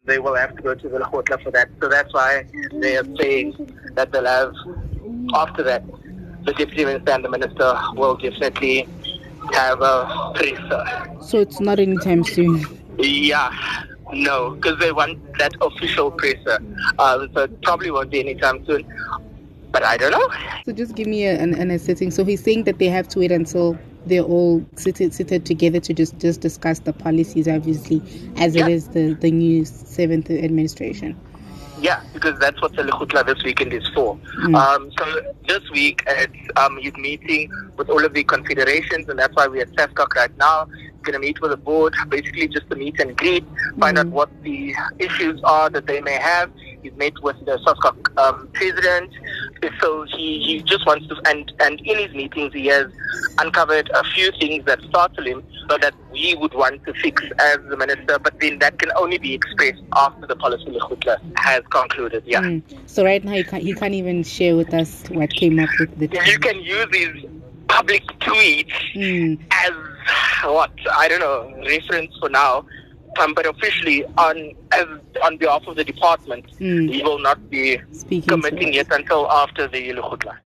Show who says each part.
Speaker 1: they will have to go to the Lekgotla for that. So that's why they are saying that they'll have, after that, the Deputy Minister and the Minister will definitely have a presser.
Speaker 2: So it's not anytime soon?
Speaker 1: Yeah, no, because they want that official presser. So it probably won't be anytime soon. But I don't know.
Speaker 2: So just give me a setting. So he's saying that they have to wait until they're all seated together to just discuss the policies, obviously, as it is the new 7th administration.
Speaker 1: Yeah, because that's what the Lekgotla this weekend is for. So this week, he's meeting with all of the confederations, and that's why we're at SASCOC right now. He's going to meet with the board, basically just to meet and greet, find out what the issues are that they may have. He's met with the SASCOC president, so he just wants to, and in his meetings he has uncovered a few things that startle him, so that we would want to fix as the minister, but then that can only be expressed after the policy Lekgotla has concluded. Yeah.
Speaker 2: So right now he can't even share with us what came up with the.
Speaker 1: You can use his public tweets as what, I don't know, reference for now. But officially, on behalf of the department, he will not be
Speaker 2: speaking
Speaker 1: committing yet until after the Lekgotla.